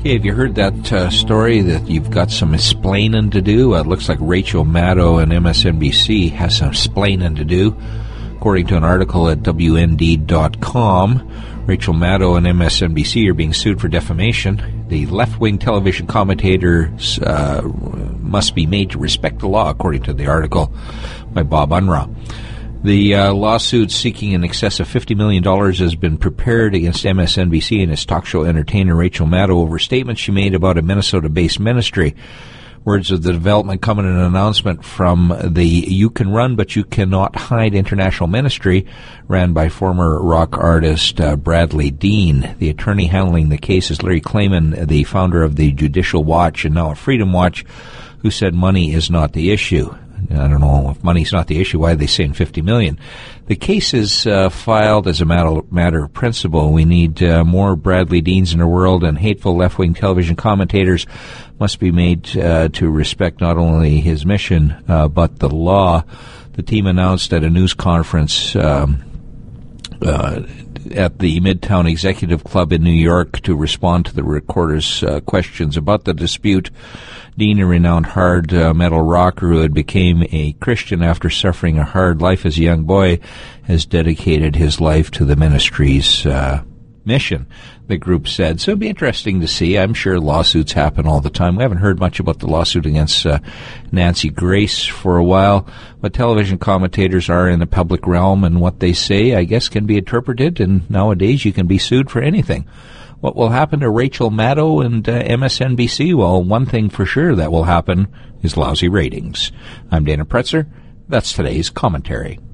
Okay, have you heard that story that you've got some explaining to do? It looks like Rachel Maddow and MSNBC has some explaining to do. According to an article at WND.com, Rachel Maddow and MSNBC are being sued for defamation. The left-wing television commentators must be made to respect the law, according to the article by Bob Unruh. The lawsuit seeking in excess of $50 million has been prepared against MSNBC and its talk show entertainer Rachel Maddow over statements she made about a Minnesota-based ministry. Words of the development come in an announcement from the You Can Run But You Cannot Hide International Ministry, ran by former rock artist Bradley Dean. The attorney handling the case is Larry Klayman, the founder of the Judicial Watch and now of Freedom Watch, who said money is not the issue. I don't know if money's not the issue. Why are they saying $50 million? The case is filed as a matter of principle. We need more Bradley Deans in the world, and hateful left-wing television commentators must be made to respect not only his mission but the law. The team announced at a news conference at the Midtown Executive Club in New York to respond to the reporters' questions about the dispute. Dean, a renowned hard metal rocker who had became a Christian after suffering a hard life as a young boy, has dedicated his life to the ministry's mission, the group said. So it'd be interesting to see. I'm sure lawsuits happen all the time. We haven't heard much about the lawsuit against Nancy Grace for a while, but television commentators are in the public realm, and what they say, I guess, can be interpreted, and nowadays you can be sued for anything. What will happen to Rachel Maddow and MSNBC? Well, one thing for sure that will happen is lousy ratings. I'm Dana Pretzer. That's today's commentary.